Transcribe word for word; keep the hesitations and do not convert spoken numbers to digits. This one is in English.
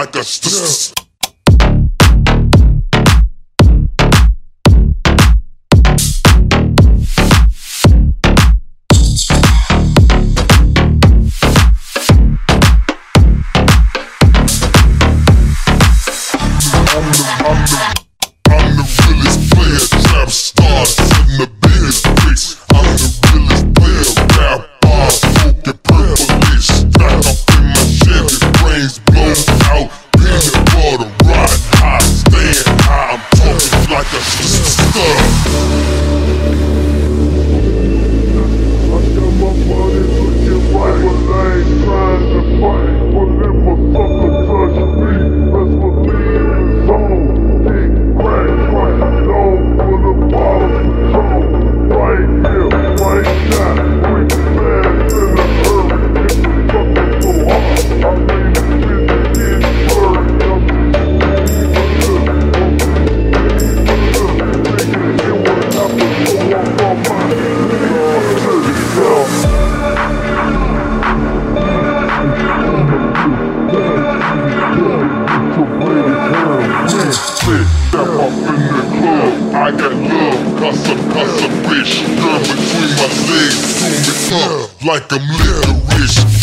like a st- I'm the realest player, trap star, setting the biggest bricks. I'm the realest player, rap bar, smoking purplish. Back up in my Chevy, brains blown out, peanut butter, ride high, stand high. I'm talking like a stud. I got my money looking right, but I ain't trying to fight. But if a sucker touch me, best believe it's on. Step up in the club, I got love, cause I'm, cause I'm rich. Girl between my legs, do me up like I'm licorice.